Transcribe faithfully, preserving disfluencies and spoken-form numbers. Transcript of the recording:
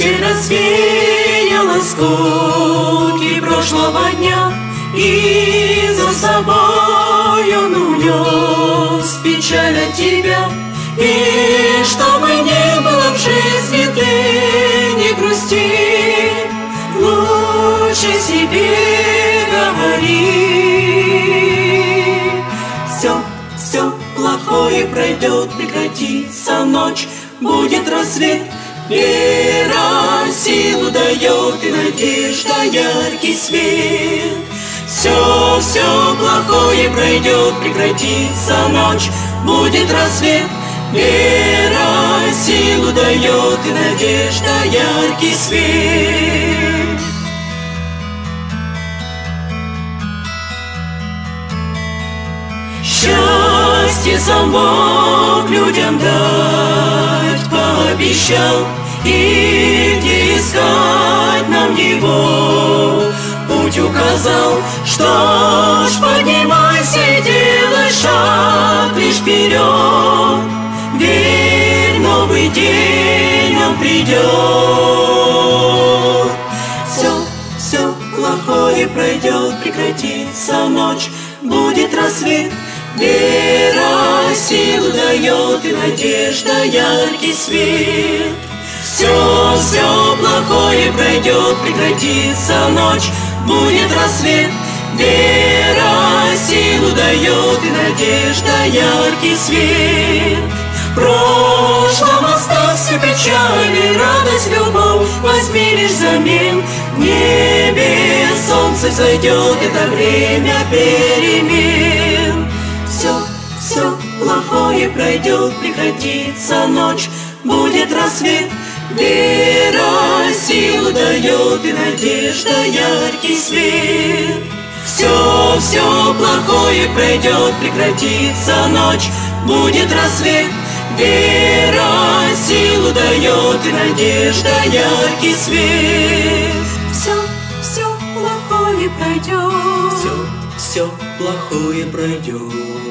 счастье развеяло скуки прошлого дня, и за собой он унес печаль от тебя. И чтобы не было в жизни, ты не грусти, лучше себе говори. Все, все плохое пройдет, прекратится ночь, будет рассвет. Вера силу дает и надежда яркий свет. Все, все плохое пройдет, прекратится ночь, будет рассвет. Вера силу дает и надежда яркий свет. Счастье сам Бог людям дать пообещал, и где искать нам его путь указал. Что ж, поднимайся и делай шаг лишь вперед, верь, новый день он придет. Все, все плохое пройдет, прекратится ночь, будет рассвет. Вера силу дает и надежда яркий свет. Все, все плохое пройдет, прекратится ночь, будет рассвет. Вера силу дает и надежда яркий свет. В прошлом оставь все печали, радость, любовь, возьми лишь взамен. В небе солнце зайдет, это время перемен. Все, все плохое пройдет, прекратится ночь, будет рассвет. Вера силу дает и надежда яркий свет. Все, все плохое пройдет, прекратится ночь, будет рассвет. Вера силу дает и надежда яркий свет. Все, все плохое пройдет. Все, все плохое пройдет.